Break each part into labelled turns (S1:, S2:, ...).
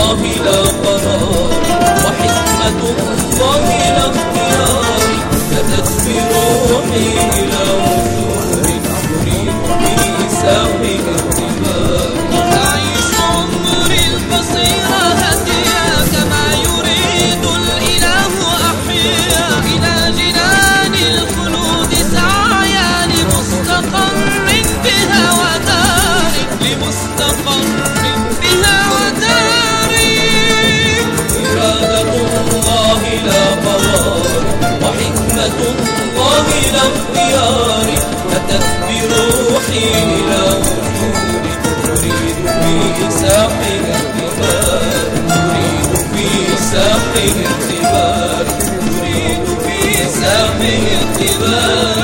S1: الله لا قرار وحكمة الله لا اختيار أتت بروحي إلى وجود أريد بميثاق الاختبار أعيش عمري القصير هديا كما يريد الإله أحيا إلى جنان الخلود سعيا لمستقر بها وداري لمستقر بها وداري إرادة الله لا قرار وحكمة الله لا اختيار أتت بروحي إلى وجود أريد بميثاق الاختبار أريد بميثاق الاختبار أريد بميثاق الاختبار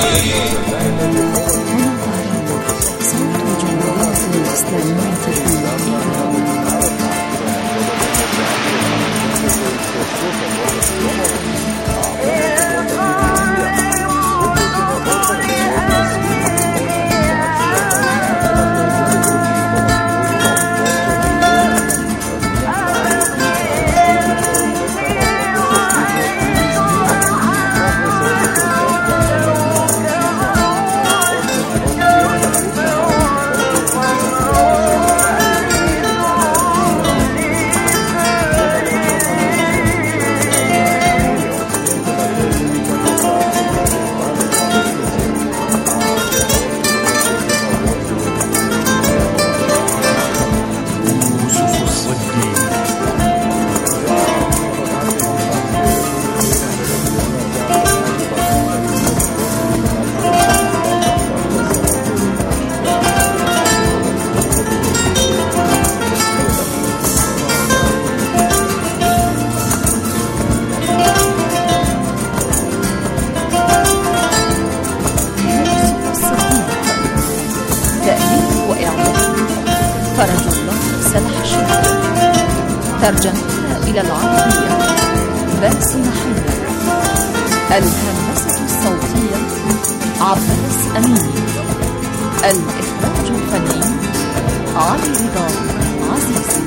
S2: فرج الله سمح الشهر ترجمة إلى العربية باسم محمد الهندسة الصوتية عباس أمين الإخراج الفني علي رضا عزيزي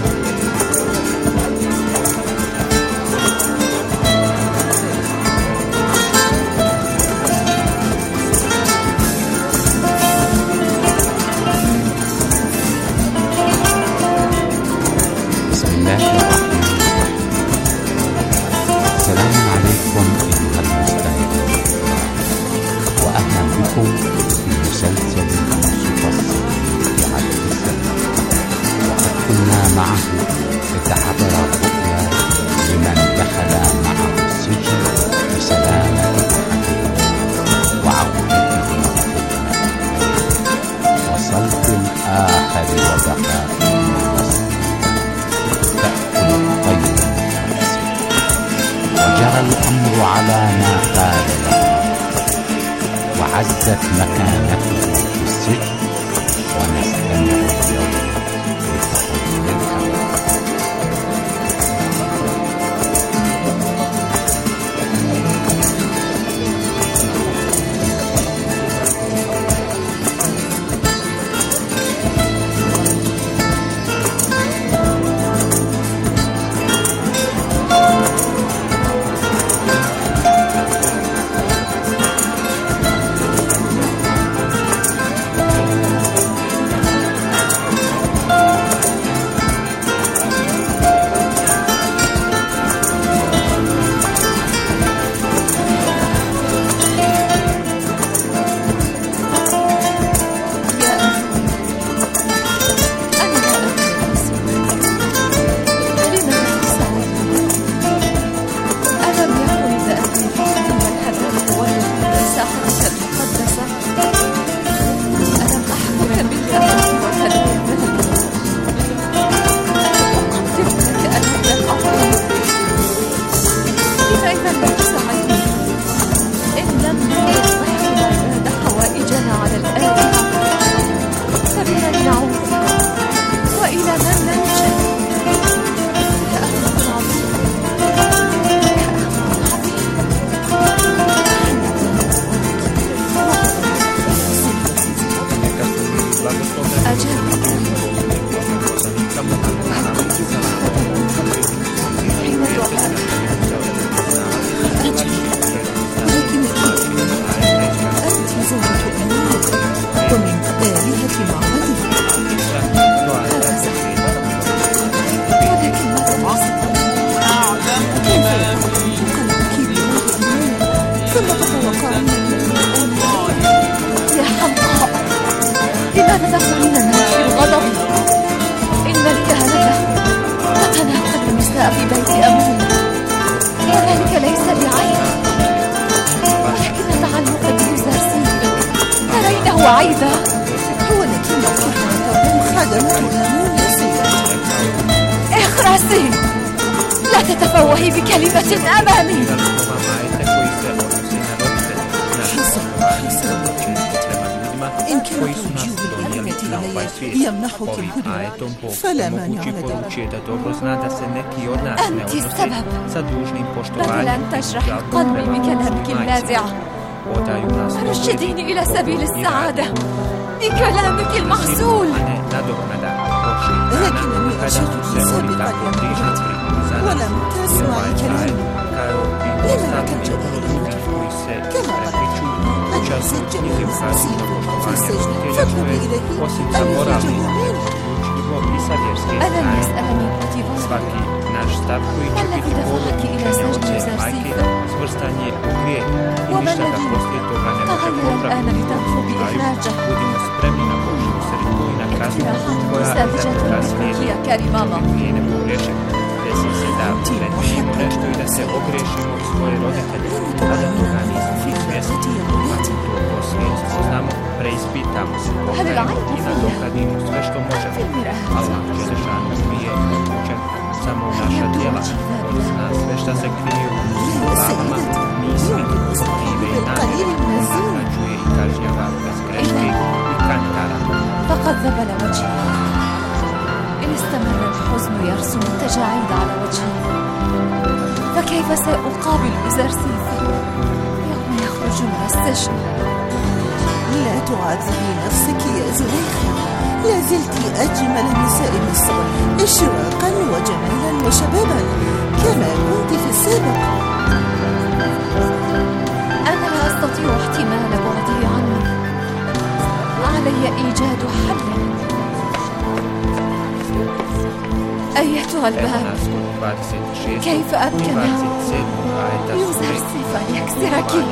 S3: السلام عليكم أيها المستمعون وأهلا بكم في مسلسل يوسف الصديق عليه السلام. وقد كنا معه إذ عبر الرؤيا لمن دخل معه السجن بسلامة أحدهم وعودته وصلب الآخر وبقاء النصر تأكل الطير وجرى الأمر على ما قال له وعزت مكانته في السجن ونستمع اليوم لتحول الحدث.
S2: لا تتفوهي بكلمة أمامي.
S4: إن كانت الوجوه التي إلي يمنحك الهدى فلا مانع لذلك.
S2: أنت السبب. بدل أن تجرح قلبي بكلامك اللاذع فرشديني إلى سبيل السعادة بكلامك المغزول.
S4: لكنني أشرت سابقا يا مريضتي ولم تسمعي كلامي. لما كنت أهلك كما رأيت أن سجني في السجن فاطلبي إليه أن يخرجني منه.
S2: ألم يسألني بوتيفار ما الذي دفعك إلى سجن زرسيف؟ وما الذي تغير الآن لترفضي إخراجه؟ اقتراحات ساذجة مثلك يا كريماما.
S4: أنت محقة في خلافتي يا بناتي.
S2: هل العيب فيها؟ في المرآة فقد ذبل وجهي. إن استمر الحزن يرسم التجاعيد على وجهي فكيف سأقابل زرسيف يوم يخرج من السجن؟
S4: لا تعذبي نفسك يا زليخة. لا زلت أجمل نساء مصر إشراقا وجمالا وشبابا كما كنت في السابق.
S2: أنا لا أستطيع احتمال بعده عني. علي إيجاد حل. أيتها الباب كيف أمكن لزرسيف أن يكسرك؟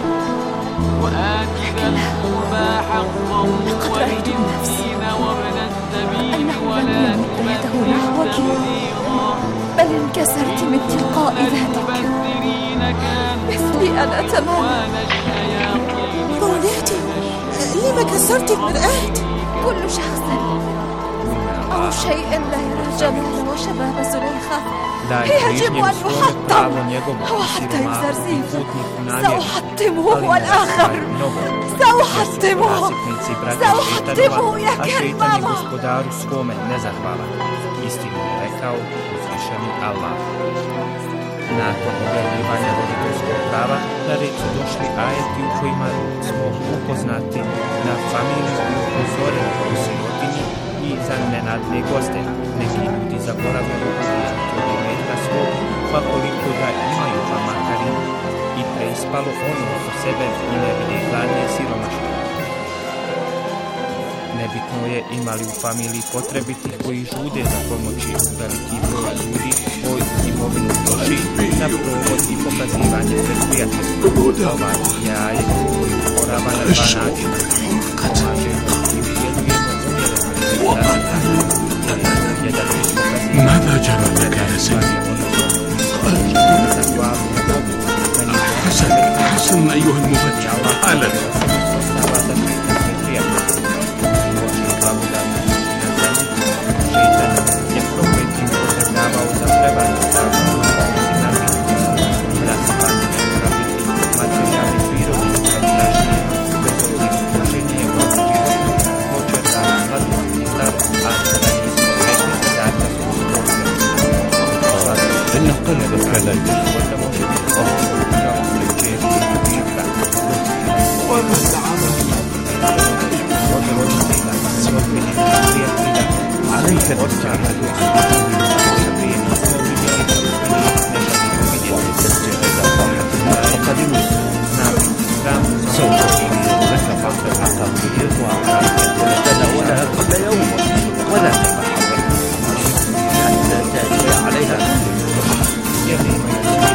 S2: لقد رأيت بنفسي أنه لم يمد يده نحوك بل انكسرت من تلقاء ذاتك مثلي أنا تماما.
S4: بولاتي لما كسرت المرآة؟
S2: كل شخص أو شيء لا يرى جمال وشباب زليخة يجب أن يحطم. وحتى زرسيف سأحطمه هو الآخر. سأحطمه يا كريماما.
S5: Nakon objavljivanja roditeljskog prava na red su došli ajeti u kojima smo upoznati na familiju i upozoreni u sirotinji i za nenadne goste. Neki ljudi zaboravljaju ubijati od imetka svog, pa koliko da imaju pa makar i preispalo ono oko sebe i ne vide gladne siromašne. Nebitno je imali u familiji potrebiti koji žude za pomoći veliki broj ljudi koji imovinu troši na provod i pokazivanje pred prijateljima. Ovaj jaje koji uporava na dva načina. Pomaže i vjedujemo umjereno i jedan iz pokazivanja.
S6: حسن أيها المفجع أهلا. إن قلبك لا عليك تجعل سوف لك فقط التطبيق وتناولها كل يوم ولا تتحرك حتى تأتي عليها.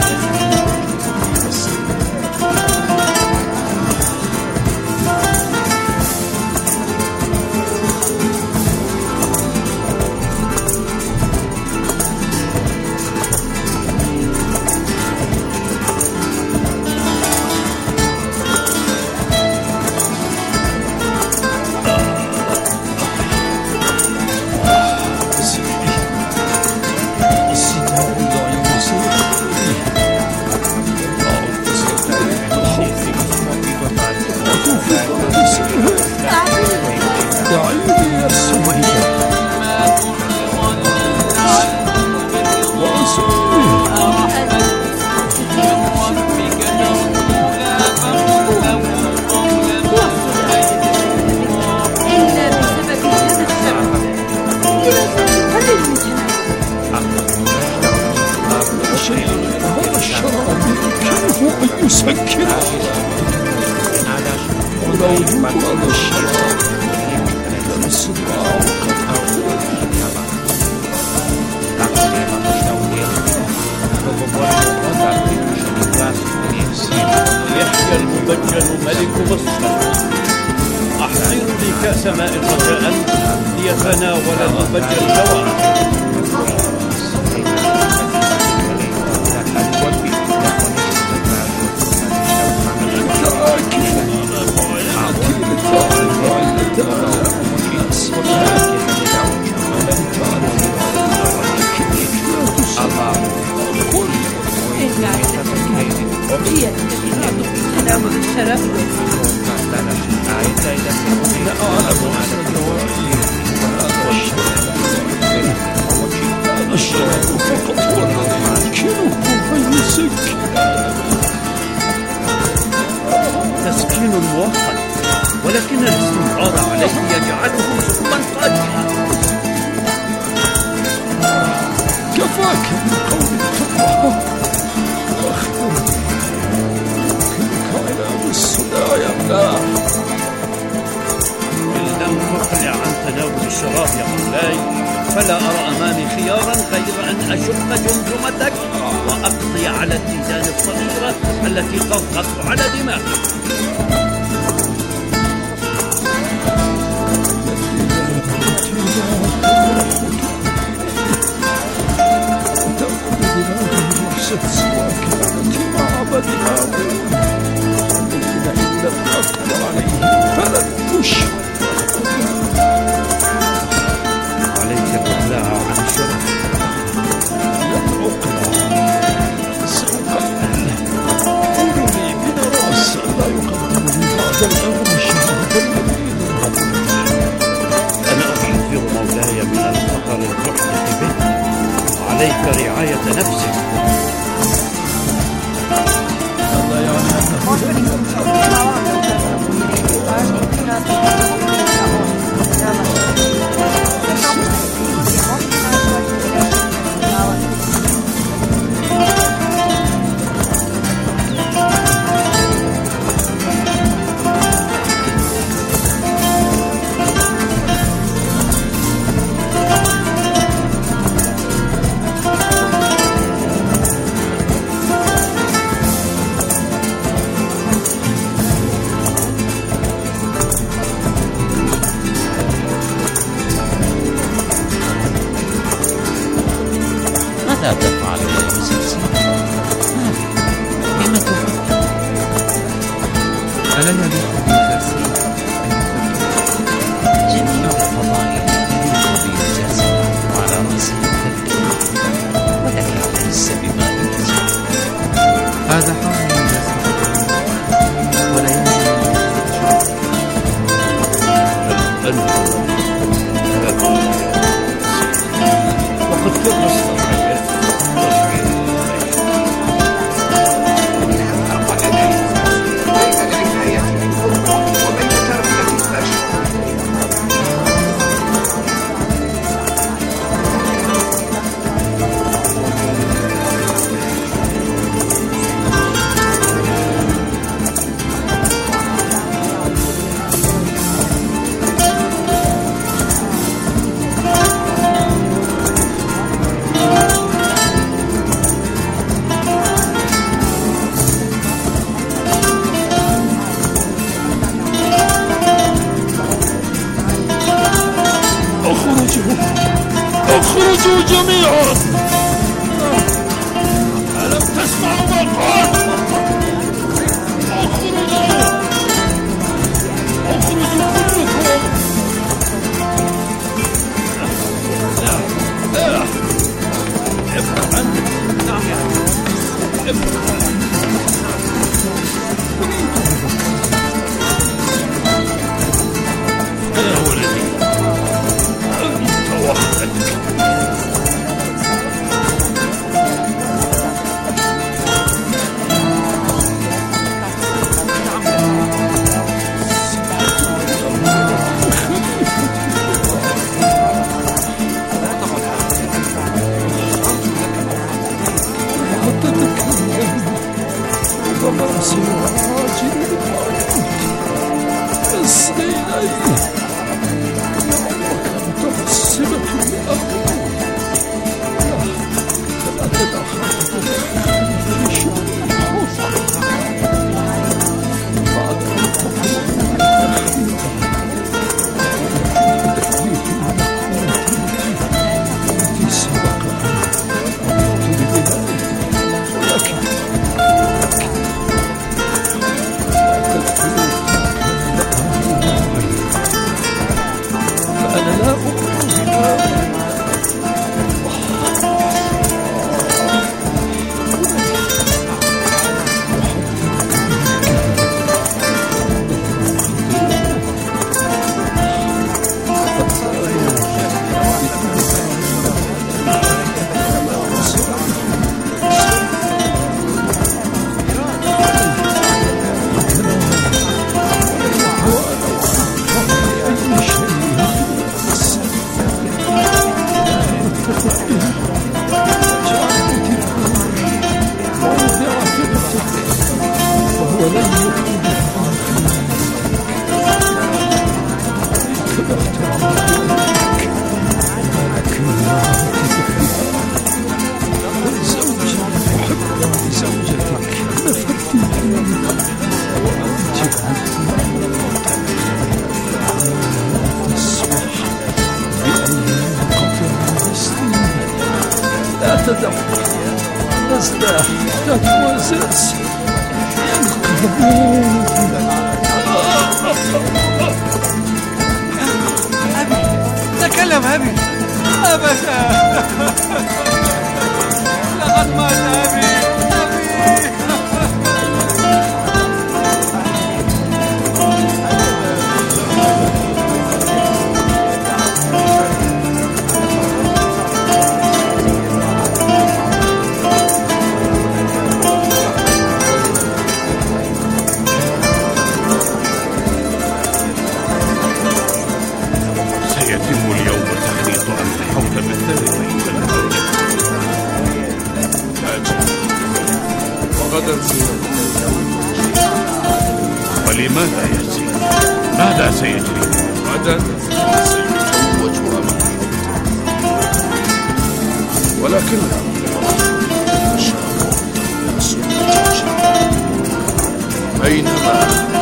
S7: أن يسكر ولا وجود هذا الشيء الصداع
S6: يحيى المبجل ملك مصر. أحضر لي كأس ماء رجاء ليتناول المبجل دواء.
S7: الشراب فقط هو الذي يمكنكم أن يسكر.
S6: تسكين مؤقت، ولكن الاستمرار عليه يجعله سقما قاتلا.
S7: كفاك من قول التقوى واخبرني يمكنك علاج الصداع يا ابناه.
S6: إن لم تقلع عن تناول الشراب يا مولاي فلا أرى أمامي خيارا غير أن أشق جمجمتك وأقضي على الديدان الصغيرة التي تضغط على دماغك.
S7: سواء كانت معبد الذين إن لم أقدر عليه فلن تشفى.
S6: عليك الإقلاع عن الشرب.
S7: العقلة سأقبل. قولوا لي من رأس لا يقدم لي بعد الأمر الشهادة الذين
S6: أنا أحذر مولاي من الخطر المحدث به، وعليك رعاية نفسك.
S3: ماذا تفعل يا مسلسل؟ لم تفكر؟
S5: ألا يليق بمسلسل
S3: جميع الفضائل يليق بمسلسل وعلى رأسه التفكير، ولكن ليس بما يلزم.
S5: هذا حال المسلسل ولا يمكن
S6: وقد كرست
S8: بين
S7: سراج الموت اصغي إليه متقسمة الأرض لا تتدخل في شؤون الحزن بعد أن تقوم التي سبق أن أردت فأنا لا أؤمن بها تدع نزدح تتوزز
S8: أبي تكلم أبي أبدا لقد مات أبي
S6: سيتم اليوم تخليط أنف حول بالثالث
S7: وغدا
S6: ولماذا يزيد؟ ماذا سيجري؟
S7: غدا سيتزوجها من ولكنها بينما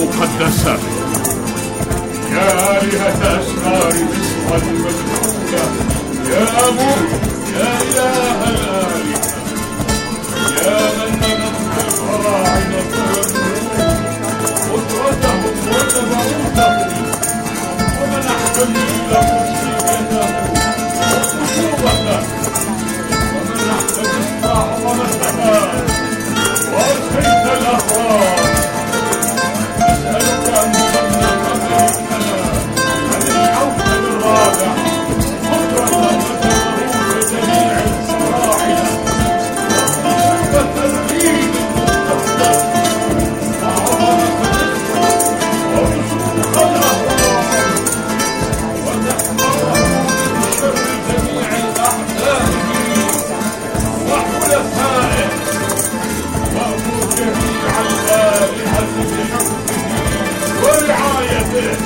S7: المقدسة. يا آلهة أشرار مصر المجهولة، يا أمور، يا إله الآلهة، يا من منحت الفراعنة والملوك قدرتهم وجبروتهم، ومنحت لهم سيادته وخصوبته، ومنحت الإصلاح والثبات، وأرخيت الأهرام. أسألك أن تمنح بيتنا عن الحوكب الرابع قدرة وجبروت جميع الفراعنة وترتيب المستقبل وعظمة ورسوخ الأهرام، وتحفظهم من شر جميع أعدائه وحلفائه، وأمر جميع الآلهة بحفظه ورعايته.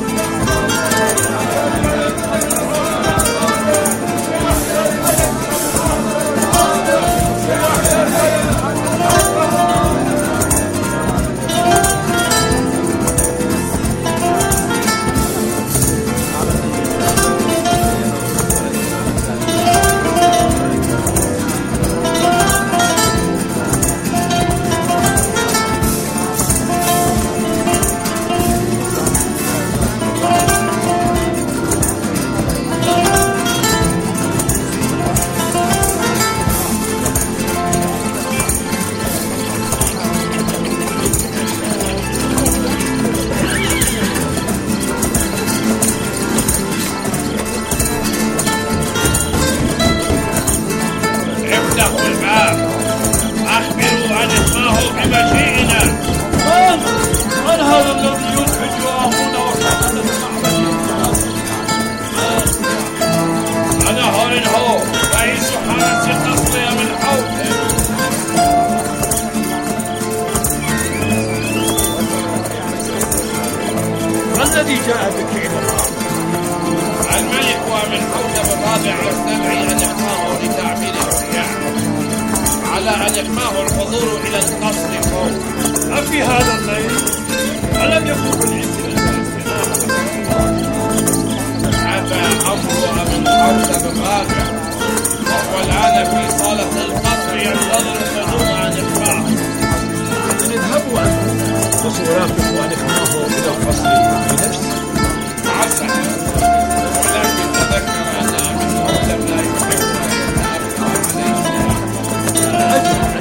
S9: الذي جاء بك إلى
S10: الملك ومن حوكب الرابع يستدعي أن يحماه لتعميل الرياح، على أن يحماه الحضور إلى القصر فوق.
S9: أفي هذا الليل ألم يكن بالإنسان
S10: هذا أمر من حوكب الرابع، وهو الآن في صالة القصر ينتظر الحضور عن إخفاء.
S9: اذهبوا أنتم وسأرافق أن إخفاه إلى القصر بنفسي.
S10: عسى، ولكن تذكر أن من حوكب لا يحب أن يتأخر عليه.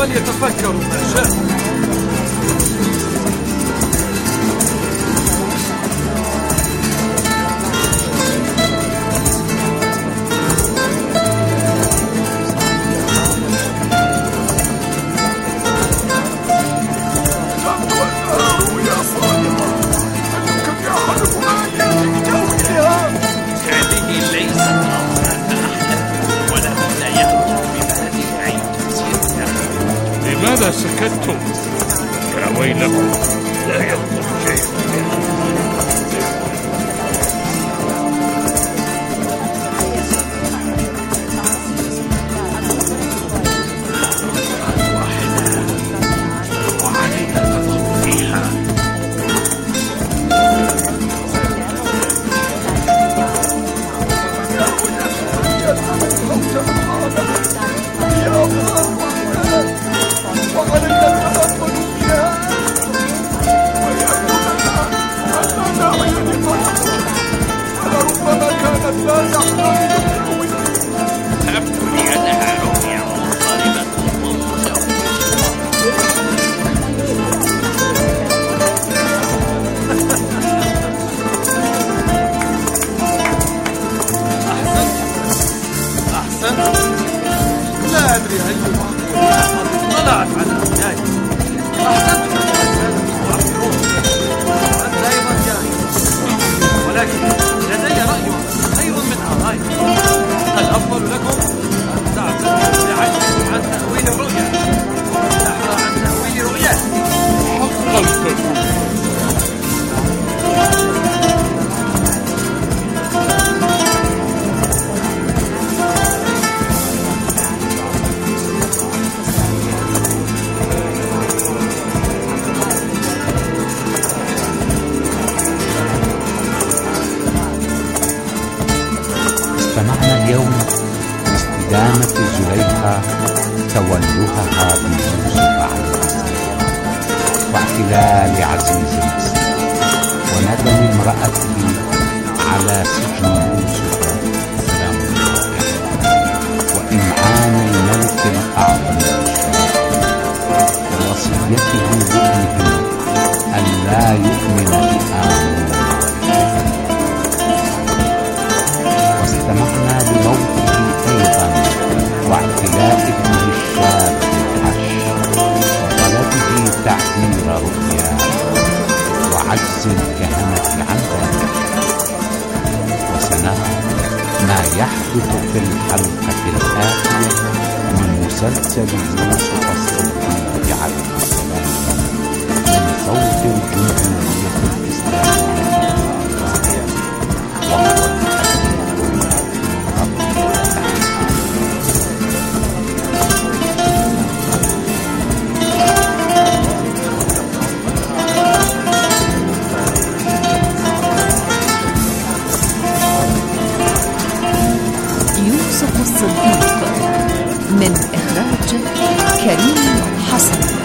S8: فليتفكروا ما شاء.
S7: لماذا سكتتم؟ يا ويلكم، لا يخطر شيء.
S8: لا أدري أي طلعت على البداية. أحسنت أنت أيضا جاهز، ولكن لدي رأي خير من آرائك. الأفضل لكم أن تعتمدوا بعينكم عن تأويل الرؤيا، نحرى عن تأويل رؤياه.
S7: حقا تقول.
S3: استمعنا اليوم لاستدامة زليخا تولهها بيوسف على الأسرى واحتلال عزيز مصر وندم امرأته على سجن يوسف سلام الله وإمعان الملك الأعظم ووصيته بابنه أن لا يؤمن بآمون. واستمعنا لموته أيضا واعتلاء ابنه الشاب بالعش وطلبه تعبير رؤياه وعجز الكهنة عن ذلك. وسنرى ما يحدث في الحلقة الآتية من مسلسل يوسف الصديق عليه السلام من صوت الجمهورية الإسلامية وهو
S2: يوسف الصديق من إخراج كريم حسن.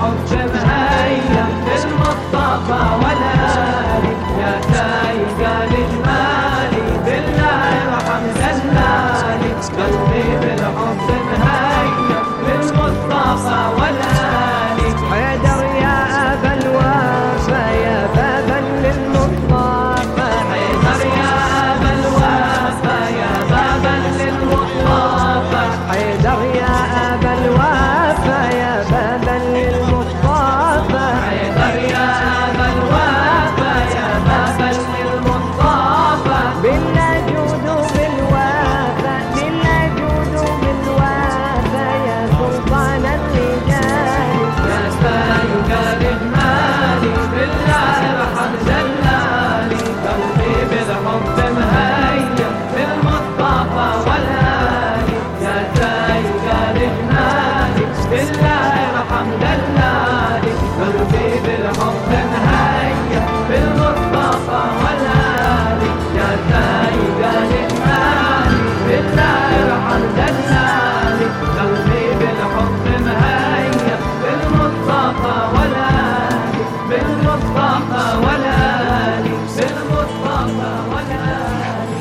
S11: بالحب مهيأ بالمصطفى والآلي يا سايق الإجمالي بالله ارحم دلالي قلبي بالحب مهيأ بالمصطفى والآلي حيدر يا أبا الوفا يا بابا للمصطفى حيدر يا أبا الوفا يا بابا للمصطفى حيدر يا أبا الوفا يا بابا للمصطفى حيدر يا أبا الوفا يا بابا للمصطفى بالله جود بالوفا بالله جود بالوفا يا سلطان الرجال يا سايق الإجمالي بالله ارحم دلالي قلبي بالحب مهيأ بالمصطفى والآلي يا سايق الإجمالي بالله ارحم دلالي قلبي بالحب مهيأ بالمصطفى والآلي يا سايق الإجمالي بالله ارحم دلالي قلبي بالحب مهيأ بالمصطفى والآلي بالمصطفى والآلي بالمصطفى والآلي.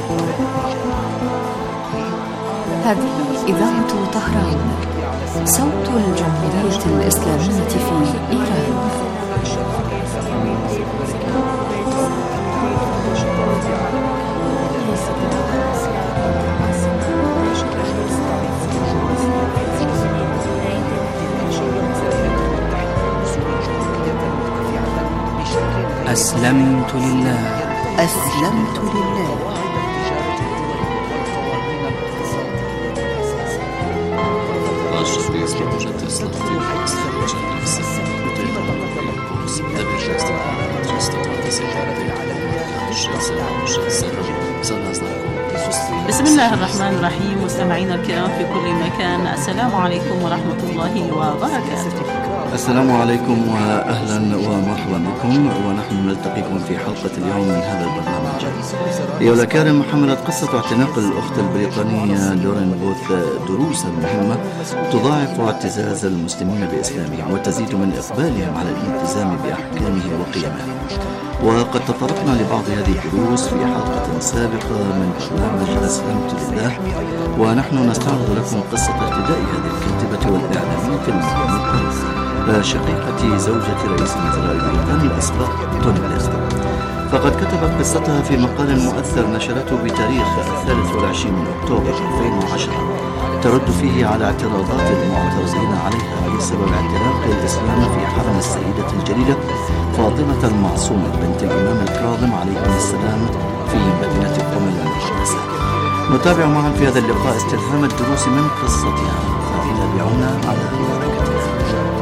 S2: هذه إذاعة طهران صوت الجمهورية الإسلامية في إيران.
S12: أسلمت لله
S13: أسلمت لله.
S14: بسم الله الرحمن الرحيم. مستمعينا الكرام في كل مكان، السلام عليكم ورحمة الله وبركاته.
S15: السلام عليكم وأهلا ومرحبا بكم، ونحن نلتقيكم في حلقة اليوم من هذا البرنامج. يولا كارم حملت قصة اعتناق الأخت البريطانية لورين بوث دروسا مهمة تضاعف اعتزاز المسلمين بإسلامهم وتزيد من إقبالهم على الالتزام بأحكامه وقيمه. وقد تطرقنا لبعض هذه الدروس في حلقة سابقة من برنامج أسلمت لله، ونحن نستعرض لكم قصة اهتداء هذه الكاتبة والإعلامية المعروفة شقيقة زوجة رئيس الوزراء البريطاني الأسبق توني بلير. فقد كتبت قصتها في مقال مؤثر نشرته بتاريخ 23 من أكتوبر 2010 ترد فيه على اعتراضات المعترضين عليها بسبب اعتراف الإسلام في حرم السيدة الجليلة فاطمة المعصومة بنت الإمام الكاظم عليه السلام في مدينة أم المقدسة. نتابع معا في هذا اللقاء استلهام الدروس من قصتها، فتابعونا على بركة الله.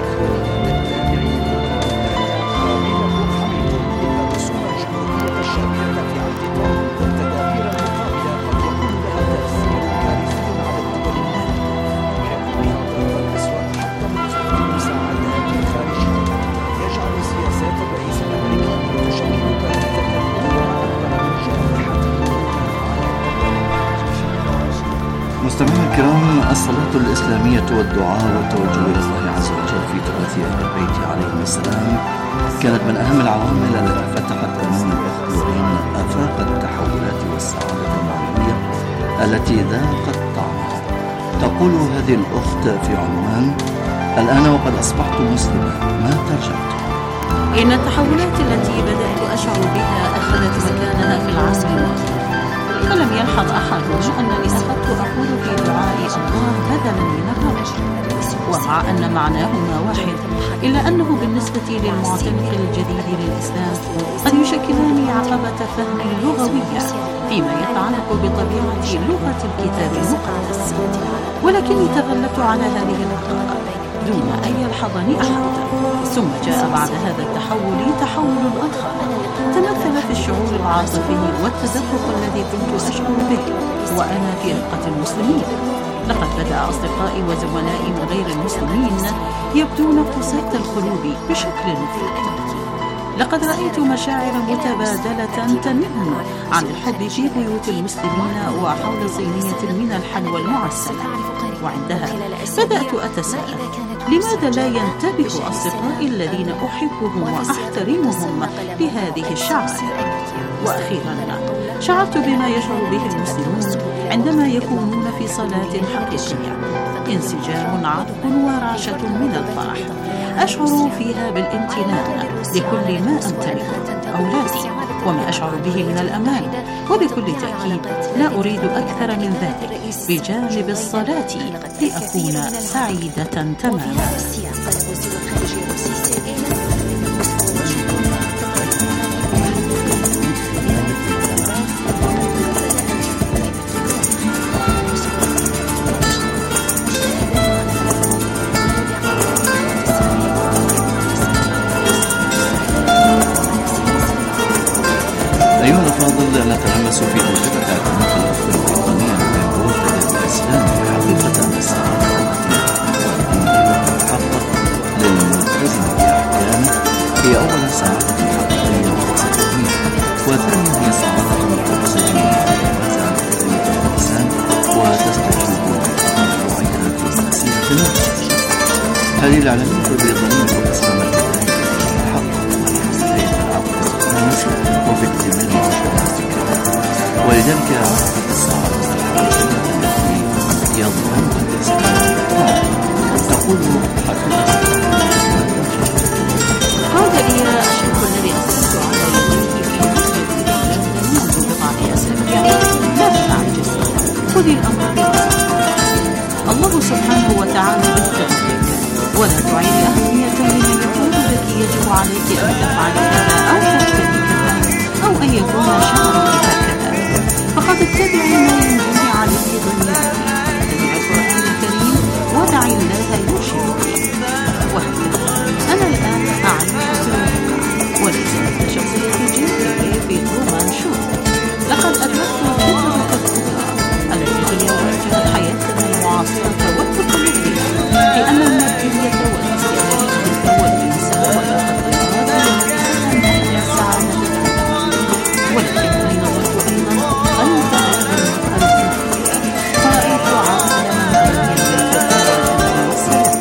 S15: مستمعينا الكرام، الصلاة الإسلامية والدعاء والتوجه إلى الله عز وجل في تراث أهل البيت عليهم السلام كانت من أهم العوامل التي فتحت أمام الأخت لورين آفاق التحولات والسعادة المعنوية التي ذاقت طعمها. تقول هذه الأخت في عنوان: الآن وقد أصبحت مسلمة، ما ترجمت؟
S14: إن التحولات التي بدأت أشعر بها أخذت مكانها في العصر الماضي، فلم يلحظ أحد أنني أخذت أقول في دعائي الله بدلا من الرب، ومع أن معناهما واحد إلا أنه بالنسبة للمعتنق الجديد للإسلام قد يشكلان عقبة فهم لغوية فيما يتعلق بطبيعة لغة الكتاب المقدس. ولكني تغلبت على هذه النقطة دون أن يلحظني أحد. ثم جاء بعد هذا التحول تحول آخر تمثل في الشعور العاطفي والتدفق الذي كنت أشعر به وأنا في رقة المسلمين. لقد بدأ أصدقائي وزملائي من غير المسلمين يبدون قساة القلوب بشكل مفرط. لقد رأيت مشاعر متبادلة تنم عن الحب في بيوت المسلمين وحول صينية من الحلوى المعسلة، وعندها بدأت أتساءل: لماذا لا ينتبه أصدقائي الذين أحبهم وأحترمهم لهذه الشعائر؟ وأخيرا شعرت بما يشعر به المسلمون عندما يكونون في صلاة حقيقية، انسجام عذب ورعشة من الفرح، أشعر فيها بالامتنان لكل ما أمتلكه، أولادي وما أشعر به من الأمان، وبكل تأكيد لا أريد أكثر من ذلك بجانب الصلاة لأكون سعيدة تماما.
S15: أيها الأفاضل، نتلمس في تجربة اعتناق الأخت البريطانية لورين بوث الإسلام حقيقة السعادة تحقق للملتزم بأحكامه هي أولا سعادة حقيقية وتسجيلية، وثانيا هي سعادة تسجيلية تتميز عن حرية الإنسان وتستجيب لتطلعها في مسيرة النفس. هذه الإعلانات البريطانية والإسلام البدائي تحقق في حساسية العقل والنفس وفي اكتمال ولذلك عرفت السعادة الحقيقية التي يضمنها الإسلام. تقول
S14: هذا هي الشيء الذي أسست على يديه في نصف الإسلام منذ بضعة أسابيع. لا تعجز، خذي الأمر ببساطة. الله سبحانه وتعالى يستهديك، ولا تعيني أهمية لمن يقول لك يجب عليك أن تفعلي كذا أو تفعلي كذا أو أن يكون شعرك هكذا، فقد اتبعي ما ينبغي عليك ضميرك. اتبعي القرآن الكريم ودعي الله يرشدك. وهكذا أنا الآن أعيش في الواقع وليس مثل شخصية جيري في ترومان شو. لقد أدركت فكرة الكبرى التي هي واجهة حياتنا المعاصرة والتقليدية، لأن المادية والاستعمارية والإنسان والتقديرات ينتهي السعادة، ولكنني نظرت أيضا خلف هذه المرحلة فرأيت عالما غير والسلام.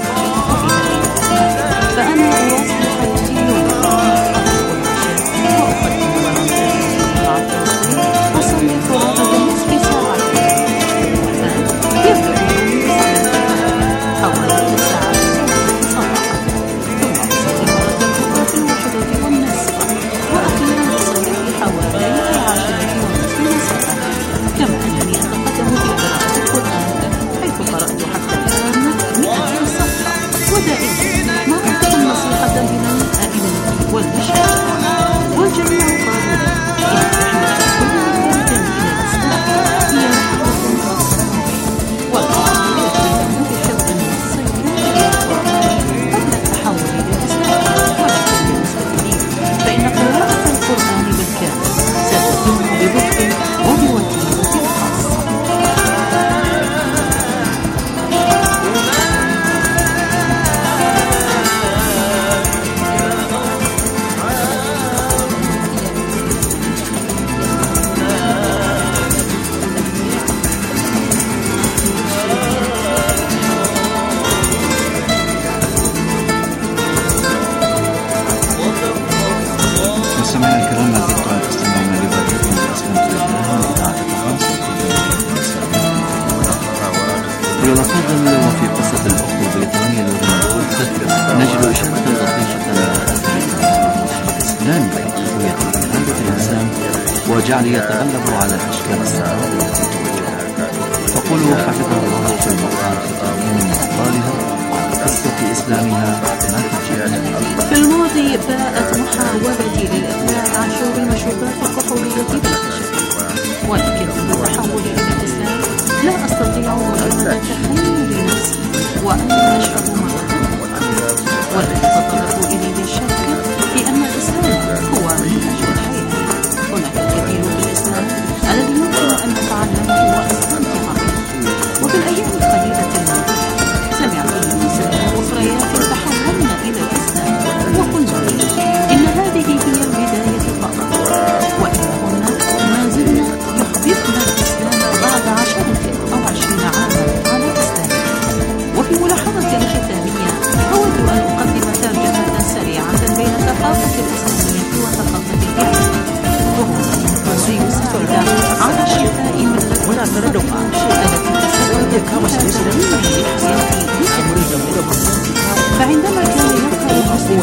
S14: فأنا أواصل حياتي يوميا، أطلب العشاء وأقدم برامج أصلي قرابة نصف ساعة، يبدأ يومي بصلاة حوالي الساعة 9 صباحا، ثم أصلي مرة أخرى في 1 والنصف، وأخيرا أصلي حوالي 10:30 مساء. كما أنني أتقدم في قراءة القرآن، حيث قرأت حتى الآن 100 صفحة، ودائما ما أعطي النصيحة من الآئمة والمشايخ، والجميع قالوا لي إن رحلة كل خارج من الإسلام هي رحلة خاصة، والأفضل يلتزم بحفظ النصين للقرآن قبل التحول للإسلام. ولكن للمستفيدين فإن قراءة القرآن بالكامل ستتم ببطء وبوتيرة خاصة.
S15: مستمعينا الكرام، ما زلتم تستمعون لبرنامج أسلمت لله من إذاعة فرنسا. أيها الأفاضل، وفي قصة الأخت البريطانية لورين بوث نجد إشارة لطيفة الإسلام بتقوية إرادة الإنسان وجعل يتغلب على أشكال السعادة التي تواجهه. تقول حفظه الله في المقال ختاميا من أبطالها عن قصة إسلامها ما تجد.
S14: في الماضي باءت محاولتي للإقلاع عن شرب المشروبات الكحولية بالتشكيل، ولكن بالتحول إلى الإسلام لا أستطيع مجرد تخيل نفسي وأنا أشرب مرة أخرى، والذي تطرق إلي بالشك في أن الإسلام هو منهج الحياة. هناك الكثير في الإسلام الذي يمكن أن نتعلمه وأستمتع به، وفي الأيام القليلة الماضية سمعت من نساء أخريات تحولن إلى الإسلام وقلن لي إن هذه هي البداية فقط، وإنهن ما زلن يحببن الإسلام بعد 10 أو 20 عاما على إسلامه. وفي ملاحظة ختامية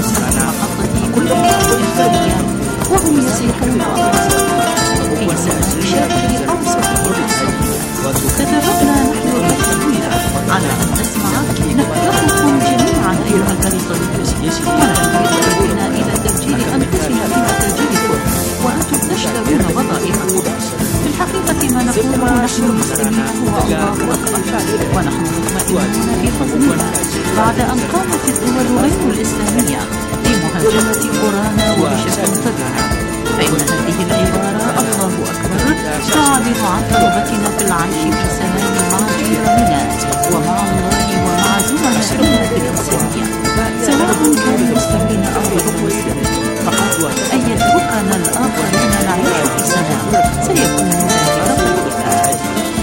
S14: أسفل المحطة كلها إخبارية وهم يسيحون في سنة شهر أوسط تدربنا نحن الرحلة على أن نسمع نكرهكم جميعا أيها البريطانيون ونحن بنا إلى تسجيل أنفسنا في مساجدكم وأنتم تشترون بضائعكم. في الحقيقة ما نقوله نحن المسلمين هو الله أكبر ونحن مطمئنون في فضلنا بعد أن قامت الدول غير الإسلامية بمهاجمة قرانا وبشكل تدرع. فإن هذه العبارة الله أكبر تعبر عن رغبتنا في العيش في سلام مع جيراننا ومع الله ومع زملائنا في الإنسانية سواء كانوا مسلمين أو غير مسلمين. فقط أن يتركنا الآخرين نعيش في سلام سيكون ذلك فضلا.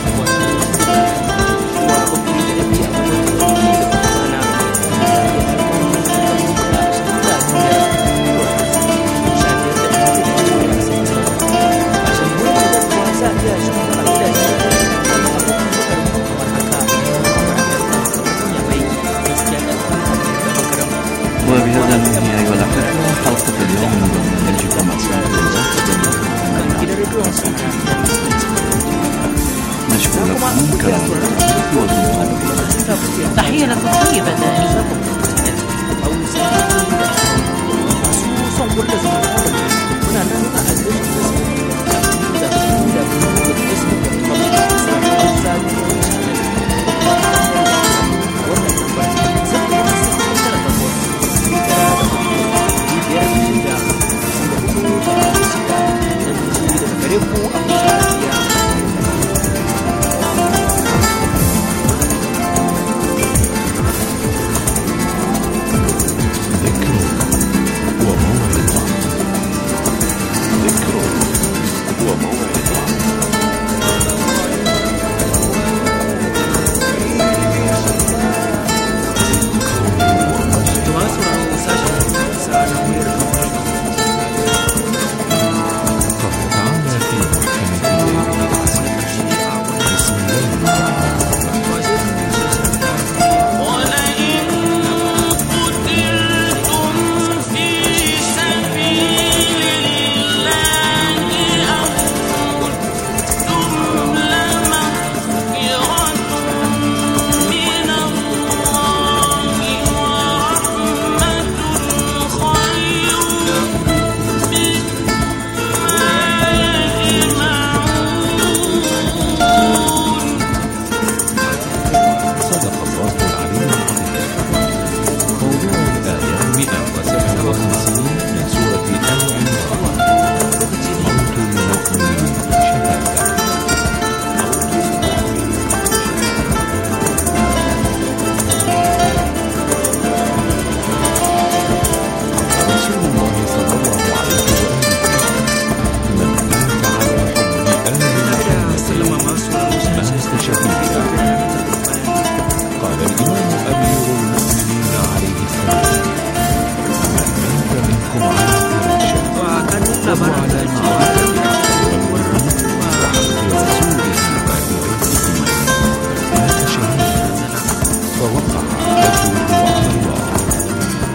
S15: وبهذا ننهي أيها الأحبة حلقة اليوم من برنامجكم نشكر لكم كرامة
S14: تحية لكم طيبة دائما.